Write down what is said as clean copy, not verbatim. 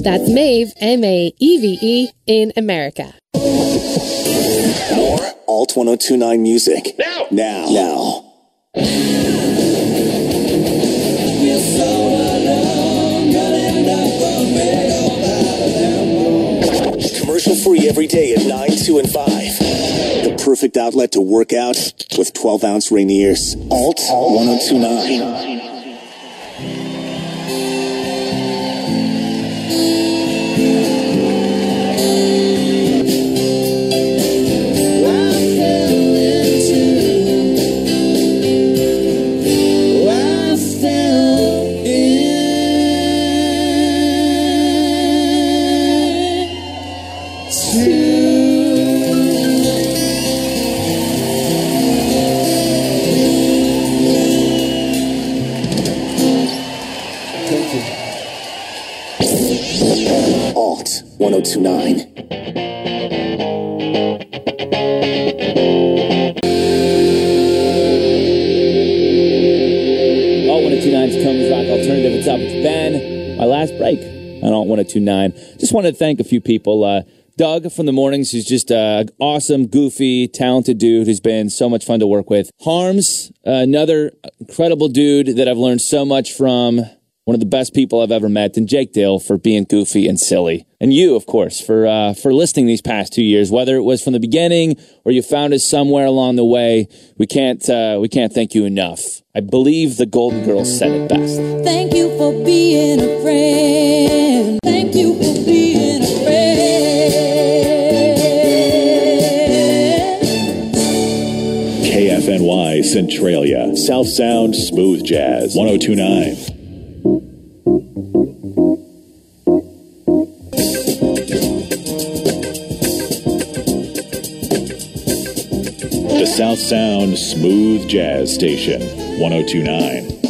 That's Maeve, M-A-E-V-E, in America. More Alt 1029 music. Now. Commercial free every day at 9, 2, and 5. The perfect outlet to work out with 12-ounce Rainiers. Alt 1029. Alt 1029. Alt 1029's Comes Rock Alternative. What's up? It's Ben. My last break on Alt 1029. Just wanted to thank a few people. Doug from the mornings, who's just an awesome, goofy, talented dude who's been so much fun to work with. Harms, another incredible dude that I've learned so much from. One of the best people I've ever met. And Jake Dale for being goofy and silly. And you, of course, for listening these past 2 years, whether it was from the beginning or you found us somewhere along the way. We can't thank you enough. I believe the Golden Girls said it best. Thank you for being a friend. Thank you for being a friend. KFNY Centralia, South Sound Smooth Jazz, 1029. The South Sound Smooth Jazz Station, 1029.